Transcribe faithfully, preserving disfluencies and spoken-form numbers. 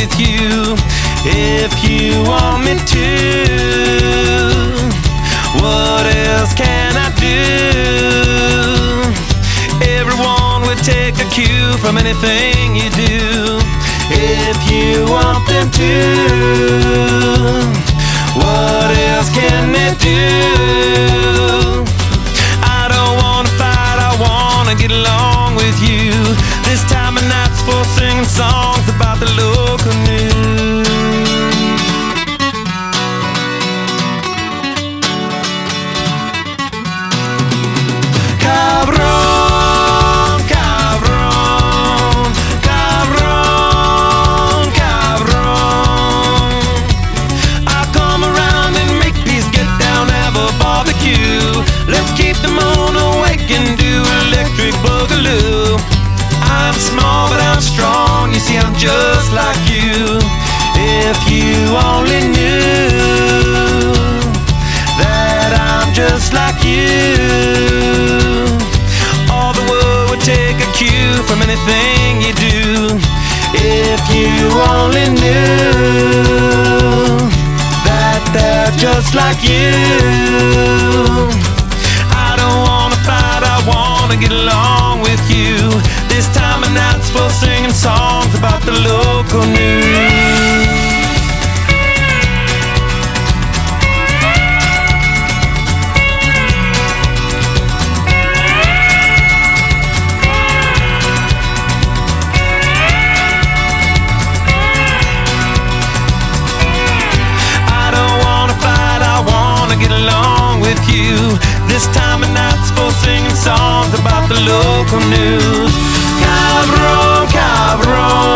with you if you want me to. What else can I do? Everyone would take a cue from anything you do if you want them to. What else can they do? I don't wanna fight, I wanna get along with you. This time of night's for singing songs about the local news. Cabron, cabron, cabron, cabron. I'll come around and make peace, get down, have a barbecue. Let's keep the moon awake and do electric boogaloo. I'm small but I'm strong, you see I'm just like you. If you only knew that I'm just like you. All the world would take a cue from anything you do. If you only knew that they're just like you. I don't wanna fight, I wanna get along with you. This time of night's for singing songs about the local news. I don't wanna fight, I wanna get along with you. This time of night's for singing songs about the local news. Cabron, cabron.